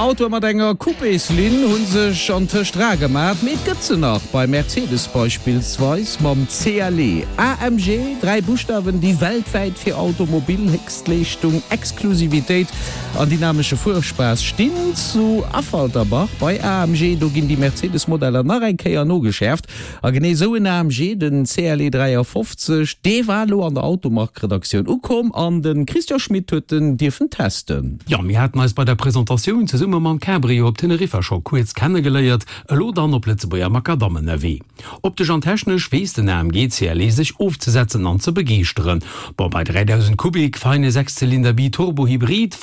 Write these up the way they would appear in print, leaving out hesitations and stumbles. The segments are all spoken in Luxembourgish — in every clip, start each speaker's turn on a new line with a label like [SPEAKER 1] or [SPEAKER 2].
[SPEAKER 1] Auto mat enger Coupeslin hun sech an Stra gemacht mit Gëtze nach bei Mercedes beispielsweise mam CLE. AMG, 3 Buchstaben, die weltweit fir Automobilhextlichtung, Exklusivität an dynamische Fuhrspaß stehen zu Affalterbach. Bei AMG do ginn die Mercedes-Modelle nach enkeier no geschärft. A gene so in AMG den CLE 350 Devalo an der Automarktredaktion ukom an den Christian Schmidt hueten Dirfen testen.
[SPEAKER 2] Ja, mir hat meist bei der Präsentation zu Summe man Cabrio op Teneriffa schon kurz kennengeleiert, lo dann op Lettzebauer Makadammen erwe. Optisch an technisch wies den AMG CLE sich aufzusetzen an zu begeistern. Bei 3000 Kubik feine 6-Zylinder Biturbo-Hybrid,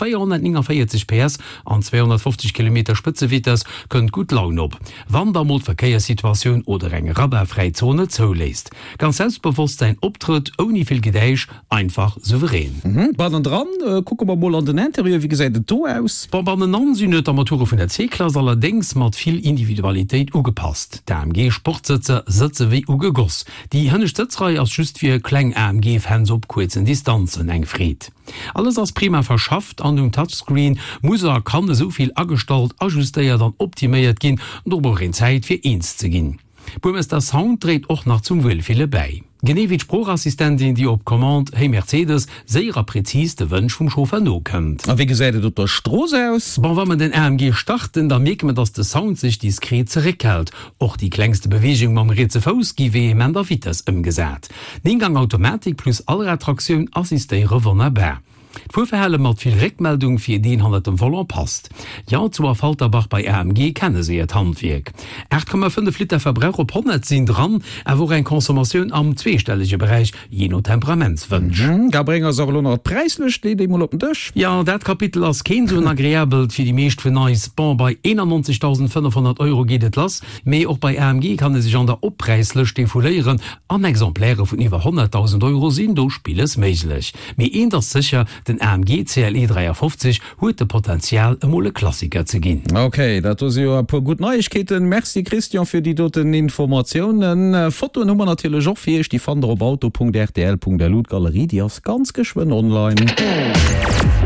[SPEAKER 2] 449 PS an 250 km Spitzewitters könnt gut laun op. Wandermod Verkehrssituation oder enge Rabarfreizone zulässt. Ganz selbstbewusst sein Optritt ohne viel Gedeich, einfach souverän.
[SPEAKER 1] Bei den dran gucken wir mal an den Interieur, wie gesagt, do aus.
[SPEAKER 2] Bei den Ansüne der Motor von der C-Klasse allerdings mat viel Individualität ugepasst. Der AMG Sportsitze sitze wie ugegoss. Die hönne Sitzreihe als just wie Klang AMG-Fans op kurzen Distanzen engfried. Alles als prima verschafft an dem Touchscreen muss kann so viel agestalt ajustiert dann optimiert gehen und ob in Zeit für eins zu gehen. Burmeister Sound dreht auch nach zum Will viele bei. Genewit Sprachassistentin, die op Command hey Mercedes sehr präzis de Wünsch vom Chauffeur no könnt.
[SPEAKER 1] Wie gesagt, du der Stroß aus?
[SPEAKER 2] Wenn man den AMG starten, dann merkt man, dass der Sound sich diskret zurückhält. Auch die kleinste Bewegung beim Rätselfuß wie man da Vitas umgesät. Den Gang Automatik plus alle Attraktion assistiere wunderbar. Vorverhelle mat viel Rückmeldung fir den han dem Volant passt. Ja zu Falterbach bei AMG kenne se et Handwerk. 8,5 Liter Verbrauch op 100 sind dran, wo ein Konsumation am zweistellige Bereich jeno Temperamentswünsch.
[SPEAKER 1] Gabringer preislech op Dich?
[SPEAKER 2] Ja, dat Kapitel as kein so agréabel fir die meescht vun neis Bon bei 91.500 € gehtt lass, méi auch bei AMG kann sich an der Oppreislech defolieren an Exempläre vun iwwer 100.000 € sind do spieles meiglich. Me een das sicher, den AMG CLE 350 huet de Potenzial e mole Klassiker ze ginn.
[SPEAKER 1] Okay, dat ja gut Neuigkeiten. Merci Christian für die doten Informationen. Fotonummer natürlich auch fir die van der Auto.rtl.der Lootgalerie, die as ganz geschwind online.